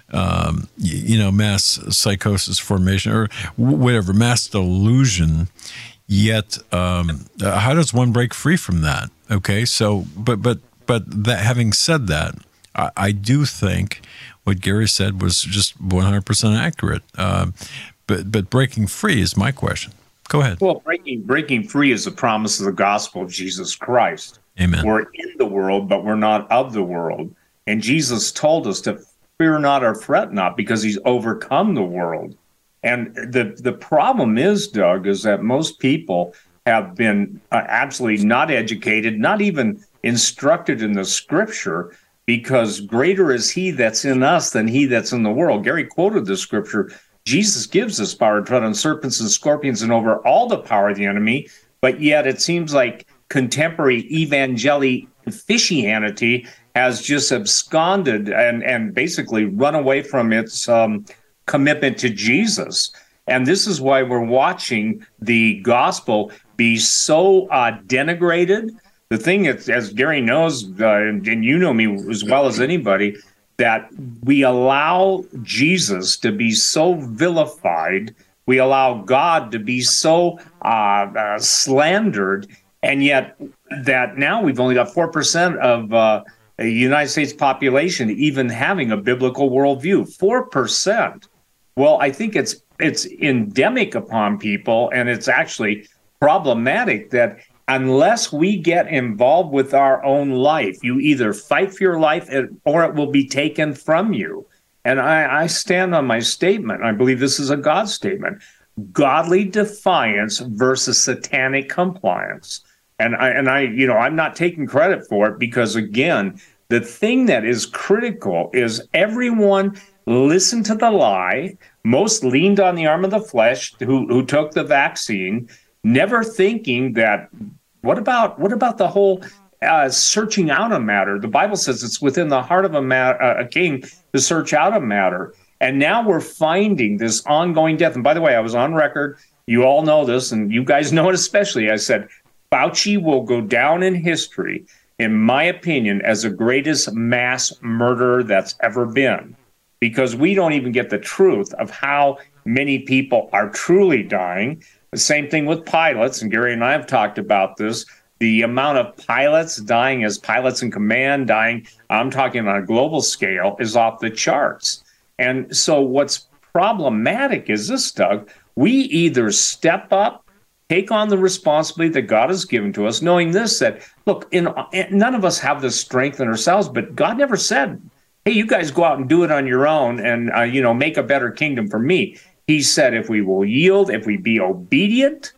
[SPEAKER 2] um, you know, mass psychosis formation or whatever, mass delusion. Yet, um, how does one break free from that? Okay, so, but but but that having said that, I, I do think what Gary said was just one hundred percent accurate. Uh, but but breaking free is my question. Go ahead.
[SPEAKER 3] Well, breaking breaking free is the promise of the gospel of Jesus Christ.
[SPEAKER 2] Amen.
[SPEAKER 3] We're in the world, but we're not of the world. And Jesus told us to fear not or fret not, because He's overcome the world. And the, the problem is, Doug, is that most people have been uh, absolutely not educated, not even instructed in the Scripture, because greater is He that's in us than he that's in the world. Gary quoted the Scripture. Jesus gives us power to tread on serpents and scorpions and over all the power of the enemy, but yet it seems like contemporary evangelical Christianity has just absconded and, and basically run away from its um, commitment to Jesus. And this is why we're watching the gospel be so uh, denigrated. The thing is, as Gary knows, uh, and, and you know me as well as anybody, that we allow Jesus to be so vilified, we allow God to be so uh, uh, slandered, and yet that now we've only got four percent of uh, the United States population even having a biblical worldview. four percent. Well, I think it's it's endemic upon people, and it's actually problematic that unless we get involved with our own life, you either fight for your life or it will be taken from you. And I, I stand on my statement. I believe this is a God statement. Godly defiance versus satanic compliance. And I, and I, you know, I'm not taking credit for it, because again, the thing that is critical is everyone listened to the lie. Most leaned on the arm of the flesh who, who took the vaccine, never thinking that, what about what about the whole uh, searching out a matter? The Bible says it's within the heart of a, ma- a king to search out a matter. And now we're finding this ongoing death. And by the way, I was on record. You all know this, and you guys know it especially. I said, Fauci will go down in history, in my opinion, as the greatest mass murderer that's ever been, because we don't even get the truth of how many people are truly dying. The same thing with pilots, and Gary and I have talked about this. The amount of pilots dying as pilots in command, dying, I'm talking on a global scale, is off the charts. And so what's problematic is this, Doug. We either step up, take on the responsibility that God has given to us, knowing this, that, look, in, none of us have the strength in ourselves, but God never said, hey, you guys go out and do it on your own and, uh, you know, make a better kingdom for me. He said, if we will yield, if we be obedient,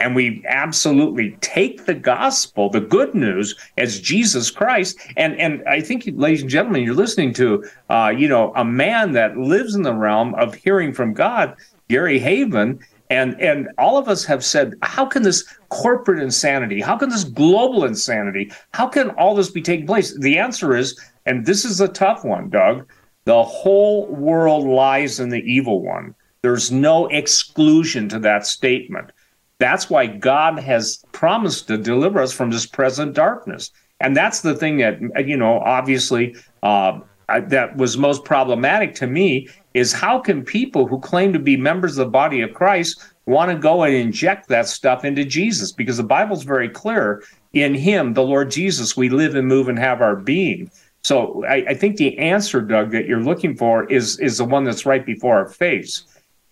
[SPEAKER 3] and we absolutely take the gospel, the good news, as Jesus Christ. And and I think, ladies and gentlemen, you're listening to, uh, you know, a man that lives in the realm of hearing from God, Gary Haven. And and all of us have said, how can this corporate insanity, how can this global insanity, how can all this be taking place? The answer is, and this is a tough one, Doug, the whole world lies in the evil one. There's no exclusion to that statement. That's why God has promised to deliver us from this present darkness. And that's the thing that, you know, obviously uh, that was most problematic to me, is how can people who claim to be members of the body of Christ want to go and inject that stuff into Jesus? Because the Bible's very clear. In him, the Lord Jesus, we live and move and have our being. So I, I think the answer, Doug, that you're looking for is, is the one that's right before our face.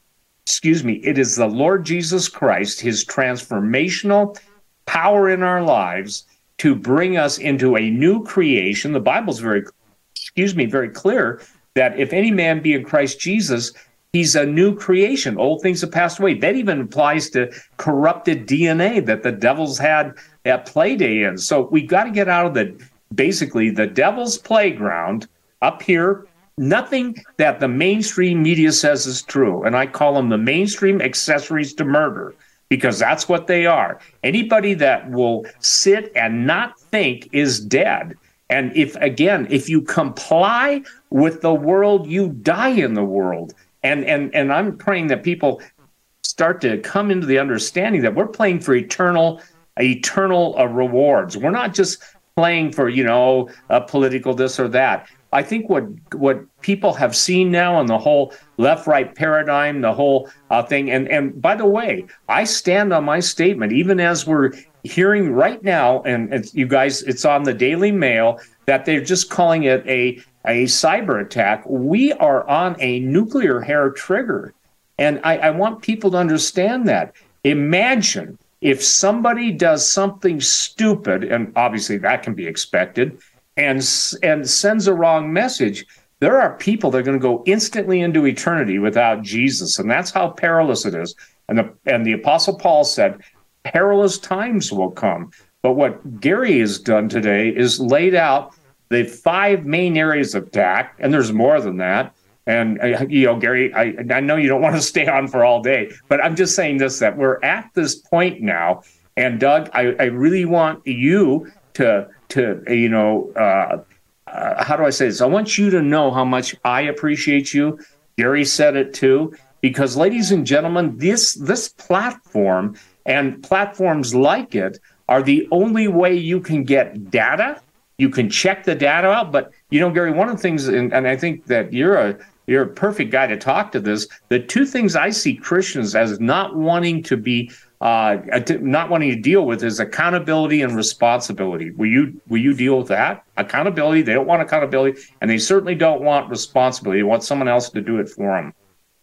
[SPEAKER 3] Excuse me. It is the Lord Jesus Christ, his transformational power in our lives to bring us into a new creation. The Bible's very, excuse me, very clear that if any man be in Christ Jesus, he's a new creation. Old things have passed away. That even applies to corrupted D N A that the devil's had at play day in. So we got to get out of the, basically the devil's playground up here. Nothing that the mainstream media says is true. And I call them the mainstream accessories to murder, because that's what they are. Anybody that will sit and not think is dead. And if, again, if you comply with the world, you die in the world. And and and I'm praying that people start to come into the understanding that we're playing for eternal, eternal uh, rewards. We're not just playing for, you know, a political this or that. I think what what people have seen now in the whole left-right paradigm, the whole uh, thing, and, and by the way, I stand on my statement, even as we're hearing right now, and it's, you guys, it's on the Daily Mail, that they're just calling it a, a cyber attack. We are on a nuclear hair trigger, and I, I want people to understand that. Imagine if somebody does something stupid, and obviously that can be expected, and and sends a wrong message, there are people that are going to go instantly into eternity without Jesus, and that's how perilous it is. And the and the Apostle Paul said, perilous times will come. But what Gary has done today is laid out the five main areas of attack, and there's more than that. And, uh, you know, Gary, I, I know you don't want to stay on for all day, but I'm just saying this, that we're at this point now. And Doug, I, I really want you to, to you know, uh, uh, how do I say this? I want you to know how much I appreciate you. Gary said it too, because ladies and gentlemen, this this platform and platforms like it are the only way you can get data. You can check the data out. But, you know, Gary, one of the things, and, and I think that you're a you're a perfect guy to talk to this, the two things I see Christians as not wanting to be, uh, not wanting to deal with is accountability and responsibility. Will you will you deal with that? Accountability, they don't want accountability, and they certainly don't want responsibility. They want someone else to do it for them.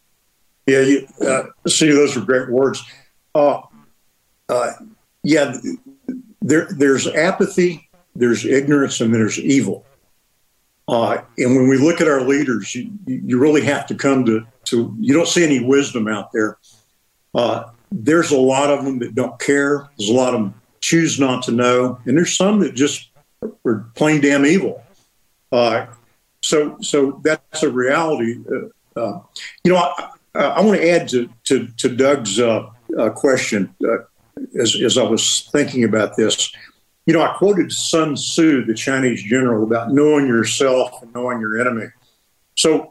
[SPEAKER 4] Yeah, you, uh, see, those are great words. Uh, uh, yeah, there, there's apathy, there's ignorance, and there's evil. Uh, and when we look at our leaders, you, you really have to come to, to, you don't see any wisdom out there. Uh, there's a lot of them that don't care. There's a lot of them choose not to know. And there's some that just are plain damn evil. Uh, so, so that's a reality. Uh, uh, you know, I, I want to add to, to, to Doug's uh, uh, question uh, as, as I was thinking about this. You know, I quoted Sun Tzu, the Chinese general, about knowing yourself and knowing your enemy. So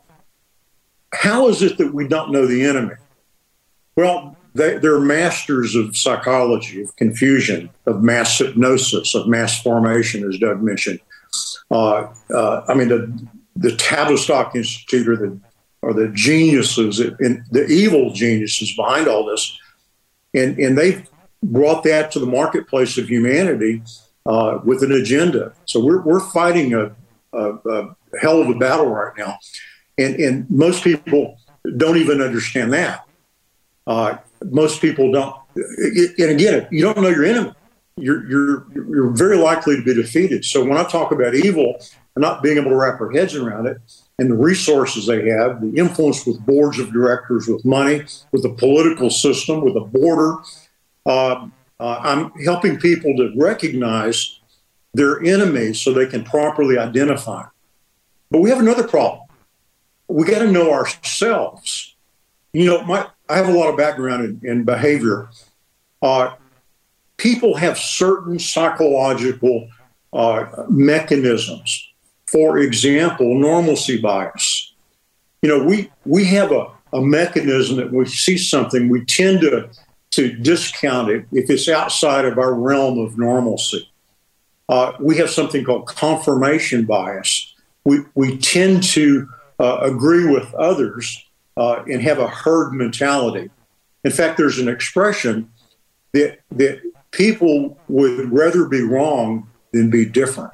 [SPEAKER 4] how is it that we don't know the enemy? Well, they, they're masters of psychology, of confusion, of mass hypnosis, of mass formation, as Doug mentioned. Uh, uh, I mean, the, the Tavistock Institute are the, are the geniuses, and the evil geniuses behind all this. And, and they've brought that to the marketplace of humanity Uh, with an agenda. So we're we're fighting a, a, a hell of a battle right now, and and most people don't even understand that. Uh, most people don't. And again, you don't know your enemy, you're you're you're very likely to be defeated. So when I talk about evil and not being able to wrap our heads around it, and the resources they have, the influence with boards of directors, with money, with the political system, with a border, Uh, uh, I'm helping people to recognize their enemies so they can properly identify. But we have another problem. We got to know ourselves. You know, my I have a lot of background in, in behavior. Uh, people have certain psychological uh, mechanisms. For example, normalcy bias. You know, we we have a, a mechanism that we see something, we tend to, to discount it if it's outside of our realm of normalcy. Uh, we have something called confirmation bias. We, we tend to uh, agree with others uh, and have a herd mentality. In fact, there's an expression that, that people would rather be wrong than be different.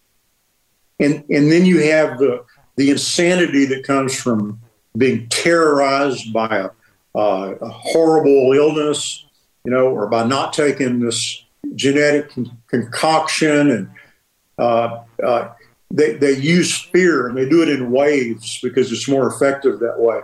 [SPEAKER 4] And, and then you have the, the insanity that comes from being terrorized by a, uh, a horrible illness, you know, or by not taking this genetic con- concoction. And uh, uh, they, they use fear, and they do it in waves because it's more effective that way.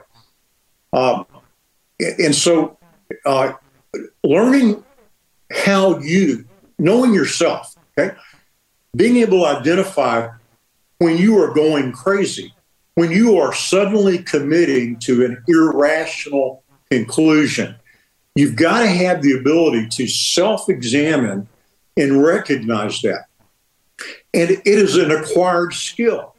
[SPEAKER 4] Um, and so uh, learning how you, knowing yourself, okay, being able to identify when you are going crazy, when you are suddenly committing to an irrational conclusion, you've got to have the ability to self-examine and recognize that. And it is an acquired skill.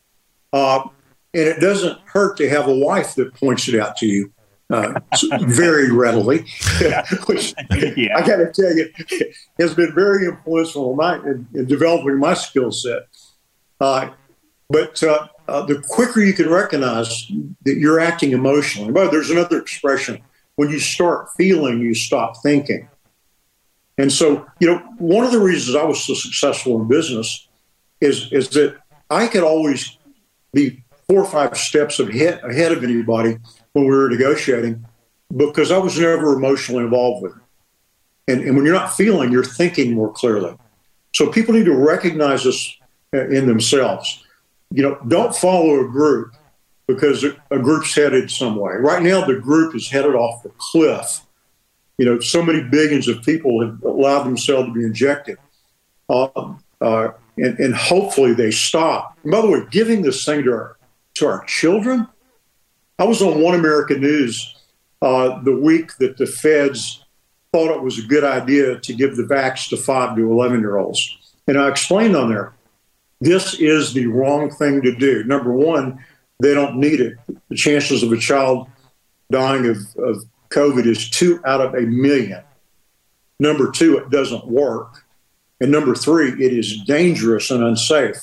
[SPEAKER 4] Uh, and it doesn't hurt to have a wife that points it out to you uh, very readily, which yeah. I got to tell you, has been very influential in, my, in, in developing my skill set. Uh, but uh, uh, the quicker you can recognize that you're acting emotionally, but there's another expression, when you start feeling, you stop thinking. And so, you know, one of the reasons I was so successful in business is, is that I could always be four or five steps ahead, ahead of anybody when we were negotiating because I was never emotionally involved with it. And, and when you're not feeling, you're thinking more clearly. So people need to recognize this in themselves. You know, don't follow a group because a group's headed some way. Right now, the group is headed off the cliff. You know, so many billions of people have allowed themselves to be injected. Uh, uh, and, and hopefully they stop. And by the way, giving this thing to our, to our children. I was on One American News uh, the week that the feds thought it was a good idea to give the vax to five to eleven-year-olds. And I explained on there, this is the wrong thing to do. Number one, they don't need it. The chances of a child dying of, of COVID is two out of a million. Number two, it doesn't work. And number three, it is dangerous and unsafe.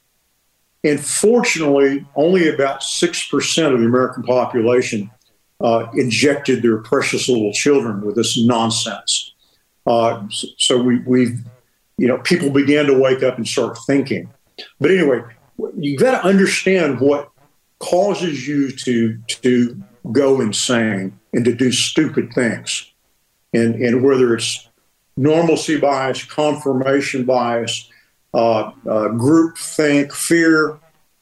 [SPEAKER 4] And fortunately, only about six percent of the American population uh, injected their precious little children with this nonsense. Uh, so we, we've, you know, people began to wake up and start thinking. But anyway, you got to understand what causes you to to go insane and to do stupid things. And, and whether it's normalcy bias, confirmation bias, uh, uh, group think, fear,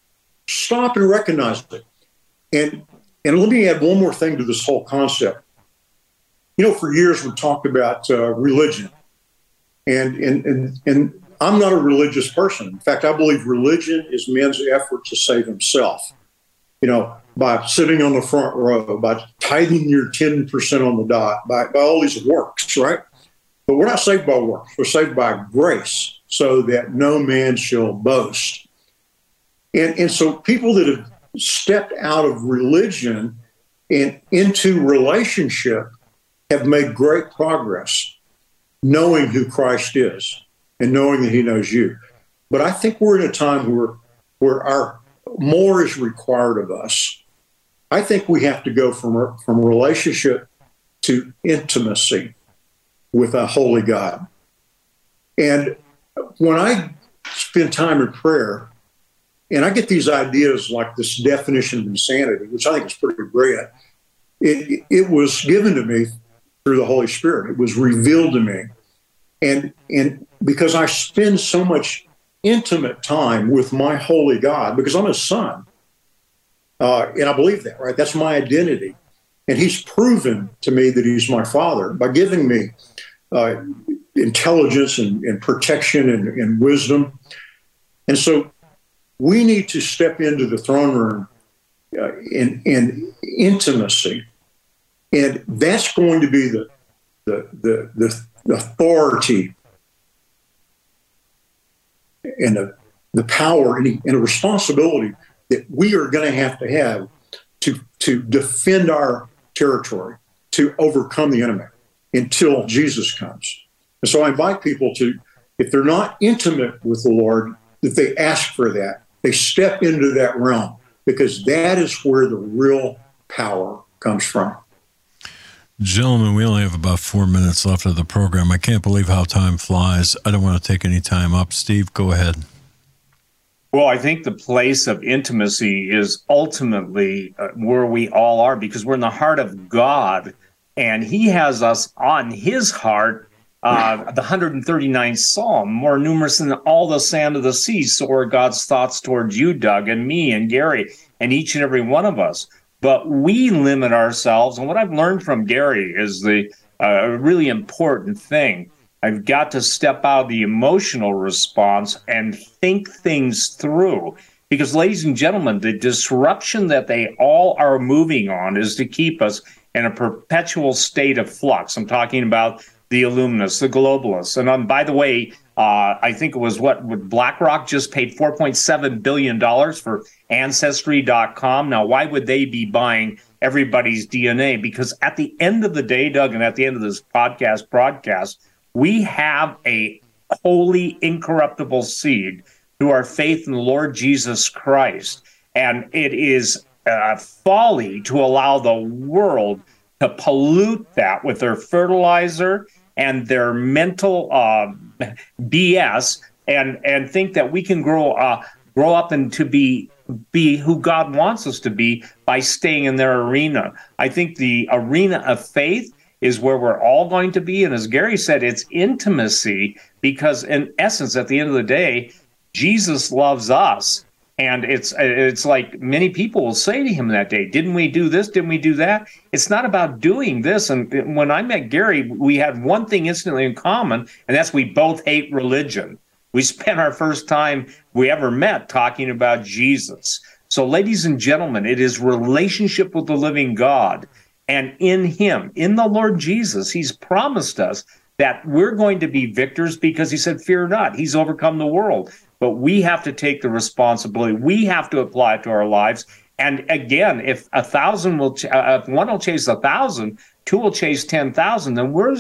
[SPEAKER 4] stop and recognize it. And, and let me add one more thing to this whole concept. You know, for years we talked about uh, religion. And, and, and, and I'm not a religious person. In fact, I believe religion is man's effort to save himself. You know, by sitting on the front row, by tithing your ten percent on the dot, by, by all these works, right? But we're not saved by works. We're saved by grace so that no man shall boast. And, and so people that have stepped out of religion and into relationship have made great progress, knowing who Christ is and knowing that he knows you. But I think we're in a time where, where our more is required of us. I think we have to go from, from relationship to intimacy with a holy God. And when I spend time in prayer, and I get these ideas like this definition of insanity, which I think is pretty great, it, it was given to me through the Holy Spirit. It was revealed to me. And, and because I spend so much intimate time with my holy God, because I'm his son, uh, and I believe that, right? That's my identity. And he's proven to me that he's my father by giving me uh, intelligence and, and protection and, and wisdom. And so we need to step into the throne room uh, in, in intimacy. And that's going to be the, the, the, the, the authority and the, the power and, the, and the responsibility that we are going to have to have to, to defend our territory, to overcome the enemy until Jesus comes. And so I invite people to, if they're not intimate with the Lord, that they ask for that. They step into that realm, because that is where the real power comes from.
[SPEAKER 2] Gentlemen, we only have about four minutes left of the program. I can't believe how time flies. I don't want to take any time up. Steve, go ahead.
[SPEAKER 3] Well, I think the place of intimacy is ultimately uh, where we all are, because we're in the heart of God, and he has us on his heart. Uh, the one hundred thirty-ninth Psalm, more numerous than all the sand of the sea, so are God's thoughts towards you, Doug, and me, and Gary, and each and every one of us. But we limit ourselves, and what I've learned from Gary is the uh, really important thing. I've got to step out of the emotional response and think things through. Because, ladies and gentlemen, the disruption that they all are moving on is to keep us in a perpetual state of flux. I'm talking about the Illuminists, the globalists. And um, by the way, uh, I think it was what, what BlackRock just paid four point seven billion dollars for Ancestry dot com. Now, why would they be buying everybody's D N A? Because at the end of the day, Doug, and at the end of this podcast broadcast, we have a holy, incorruptible seed through our faith in the Lord Jesus Christ. And it is uh, folly to allow the world to pollute that with their fertilizer and their mental uh, B S, and and think that we can grow uh, grow up and to be be who God wants us to be by staying in their arena. I think the arena of faith is where we're all going to be. And as Gary said, it's intimacy, because in essence, at the end of the day, Jesus loves us. And it's it's like many people will say to him that day, didn't we do this? Didn't we do that? It's not about doing this. And when I met Gary, we had one thing instantly in common, and that's we both hate religion. We spent our first time we ever met talking about Jesus. So, ladies and gentlemen, it is relationship with the living God. And in him, in the Lord Jesus, he's promised us that we're going to be victors, because he said, fear not, he's overcome the world. But we have to take the responsibility. We have to apply it to our lives. And again, if a thousand will, ch- uh, if one will chase a thousand, two will chase ten thousand, then we're,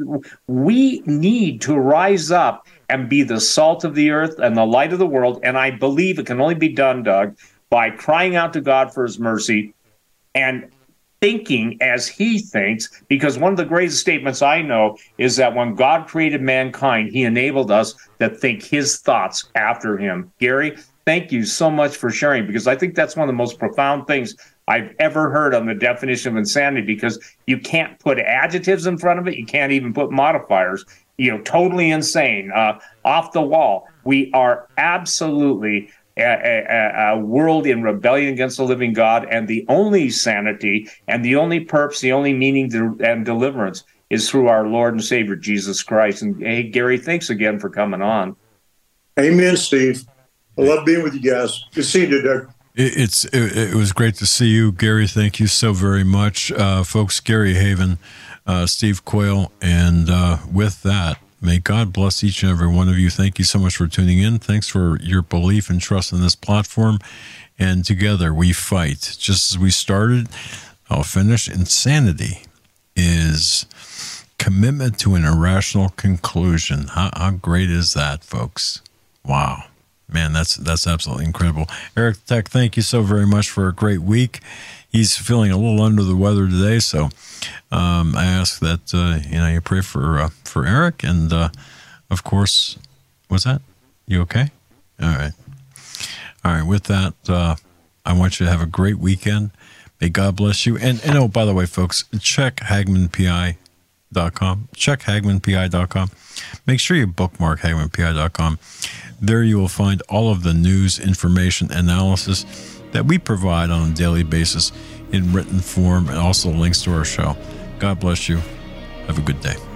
[SPEAKER 3] we need to rise up and be the salt of the earth and the light of the world. And I believe it can only be done, Doug, by crying out to God for his mercy and thinking as he thinks, because one of the greatest statements I know is that when God created mankind, he enabled us to think his thoughts after him. Gary, thank you so much for sharing, because I think that's one of the most profound things I've ever heard on the definition of insanity, because you can't put adjectives in front of it. You can't even put modifiers. You know, totally insane, uh, off the wall. We are absolutely A, a, a world in rebellion against the living God, and the only sanity and the only purpose, the only meaning and deliverance is through our Lord and Savior, Jesus Christ. And hey, Gary, thanks again for coming on.
[SPEAKER 4] Amen, Steve. I love being with you guys. Good seeing you, Doug.
[SPEAKER 2] It's it, it was great to see you, Gary. Thank you so very much, uh, folks. Gary Haven, uh, Steve Quayle, and uh, with that, may God bless each and every one of you. Thank you so much for tuning in. Thanks for your belief and trust in this platform. And together we fight. Just as we started, I'll finish. Insanity is commitment to an irrational conclusion. How, how great is that, folks? Wow. Man, that's that's absolutely incredible. Eric Tech, thank you so very much for a great week. He's feeling a little under the weather today, so um, I ask that uh, you know you pray for uh, for Eric, and uh, of course, what's that? You okay? All right, all right. With that, uh, I want you to have a great weekend. May God bless you. And and oh, by the way, folks, check Hagmann P I dot com. Check Hagmann P I dot com. Make sure you bookmark Hagmann P I dot com. There you will find all of the news, information, analysis that we provide on a daily basis in written form, and also links to our show. God bless you. Have a good day.